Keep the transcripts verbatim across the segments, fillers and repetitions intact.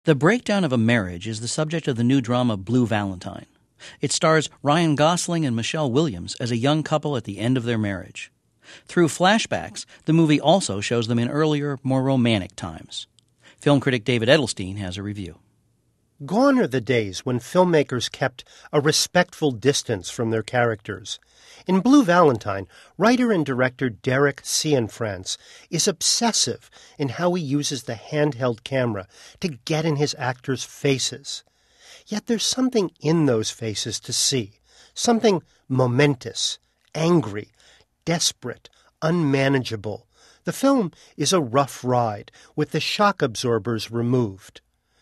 The breakdown of a marriage is the subject of the new drama Blue Valentine. It stars Ryan Gosling and Michelle Williams as a young couple at the end of their marriage. Through flashbacks, the movie also shows them in earlier, more romantic times. Film critic David Edelstein has a review. Gone are the days when filmmakers kept a respectful distance from their characters. In Blue Valentine, writer and director Derek Cianfrance is obsessive in how he uses the handheld camera to get in his actors' faces. Yet there's something in those faces to see, something momentous, angry, desperate, unmanageable. The film is a rough ride, with the shock absorbers removed.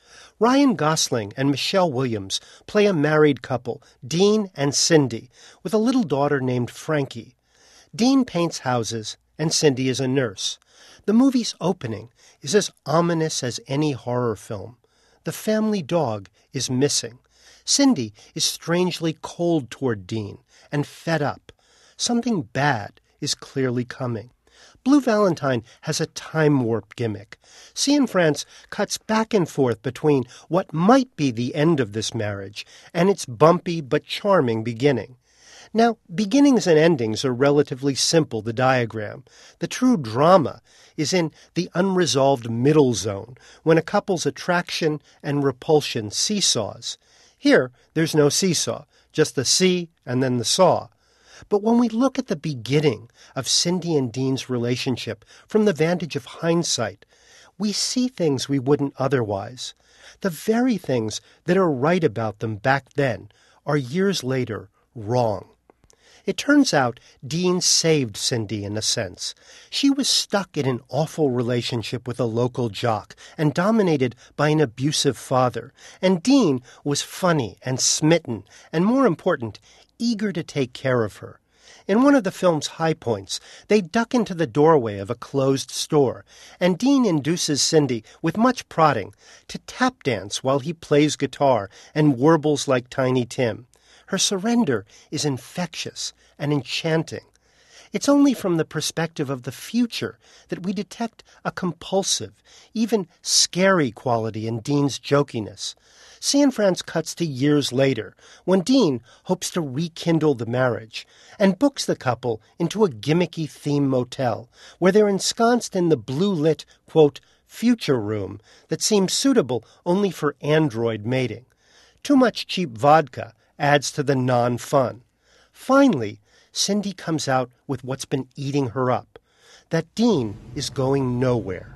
Ryan Gosling and Michelle Williams play a married couple, Dean and Cindy, with a little daughter named Frankie. Dean paints houses, and Cindy is a nurse. The movie's opening is as ominous as any horror film. The family dog is missing. Cindy is strangely cold toward Dean and fed up. Something bad is clearly coming. Blue Valentine has a time warp gimmick. Cianfrance cuts back and forth between what might be the end of this marriage and its bumpy but charming beginning. Now, beginnings and endings are relatively simple, the diagram. The true drama is in the unresolved middle zone, when a couple's attraction and repulsion seesaws. Here, there's no seesaw, just the see and then the saw. But when we look at the beginning of Cindy and Dean's relationship from the vantage of hindsight, we see things we wouldn't otherwise. The very things that are right about them back then are years later wrong. It turns out Dean saved Cindy in a sense. She was stuck in an awful relationship with a local jock and dominated by an abusive father. And Dean was funny and smitten, and more important, eager to take care of her. In one of the film's high points, they duck into the doorway of a closed store, and Dean induces Cindy, with much prodding, to tap dance while he plays guitar and warbles like Tiny Tim. Her surrender is infectious and enchanting. It's only from the perspective of the future that we detect a compulsive, even scary quality in Dean's jokiness. Cianfrance cuts to years later, when Dean hopes to rekindle the marriage, and books the couple into a gimmicky theme motel, where they're ensconced in the blue-lit, quote, future room that seems suitable only for android mating. Too much cheap vodka adds to the non-fun. Finally, Cindy comes out with what's been eating her up, that Dean is going nowhere.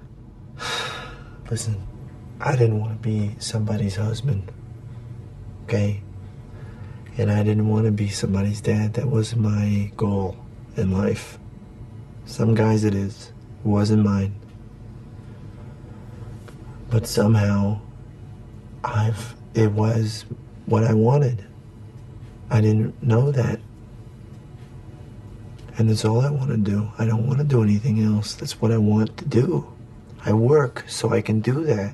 Listen, I didn't want to be somebody's husband, okay? And I didn't want to be somebody's dad. That wasn't my goal in life. Some guys it is. It wasn't mine. But somehow, I've it was what I wanted. I didn't know that. And that's all I want to do. I don't want to do anything else. That's what I want to do. I work so I can do that.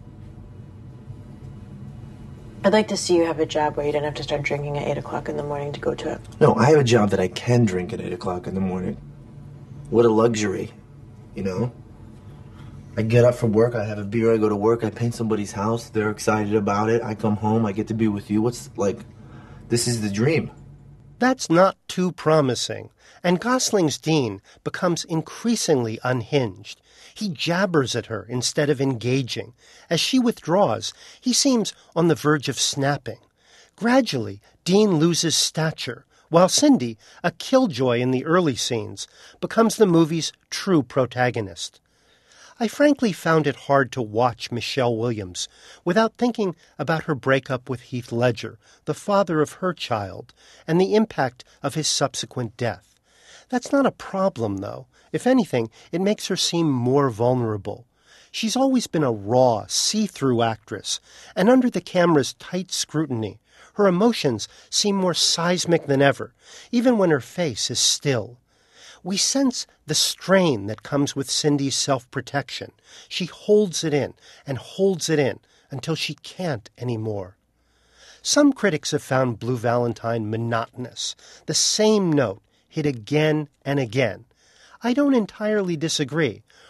I'd like to see you have a job where you don't have to start drinking at eight o'clock in the morning to go to it. No, I have a job that I can drink at eight o'clock in the morning. What a luxury, you know? I get up from work, I have a beer, I go to work, I paint somebody's house, they're excited about it, I come home, I get to be with you. What's, like, this is the dream. That's not too promising, and Gosling's Dean becomes increasingly unhinged. He jabbers at her instead of engaging. As she withdraws, he seems on the verge of snapping. Gradually, Dean loses stature, while Cindy, a killjoy in the early scenes, becomes the movie's true protagonist. I frankly found it hard to watch Michelle Williams without thinking about her breakup with Heath Ledger, the father of her child, and the impact of his subsequent death. That's not a problem, though. If anything, it makes her seem more vulnerable. She's always been a raw, see-through actress, and under the camera's tight scrutiny, her emotions seem more seismic than ever, even when her face is still. We sense the strain that comes with Cindy's self-protection. She holds it in and holds it in until she can't anymore. Some critics have found Blue Valentine monotonous, the same note hit again and again. I don't entirely disagree.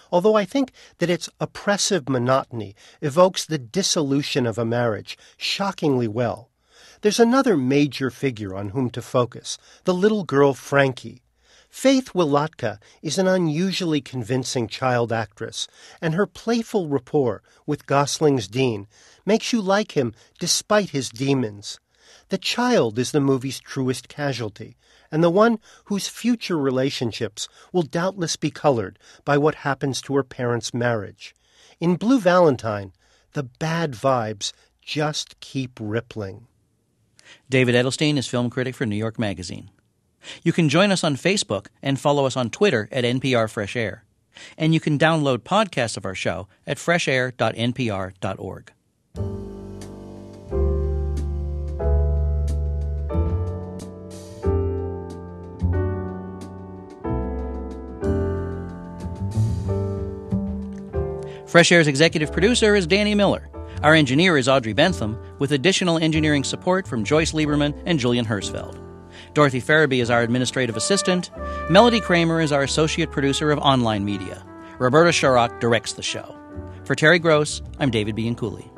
although I think that its oppressive monotony evokes the dissolution of a marriage shockingly well. There's another major figure on whom to focus, the little girl Frankie. Faith Wilatka is an unusually convincing child actress, and her playful rapport with Gosling's Dean makes you like him despite his demons. The child is the movie's truest casualty, and the one whose future relationships will doubtless be colored by what happens to her parents' marriage. In Blue Valentine, the bad vibes just keep rippling. David Edelstein is film critic for New York Magazine. You can join us on Facebook and follow us on Twitter at N P R Fresh Air. And you can download podcasts of our show at fresh air dot n p r dot org. Fresh Air's executive producer is Danny Miller. Our engineer is Audrey Bentham, with additional engineering support from Joyce Lieberman and Julian Hersfeld. Dorothy Farabee is our administrative assistant. Melody Kramer is our associate producer of online media. Roberta Shorrock directs the show. For Terry Gross, I'm David Bianculli.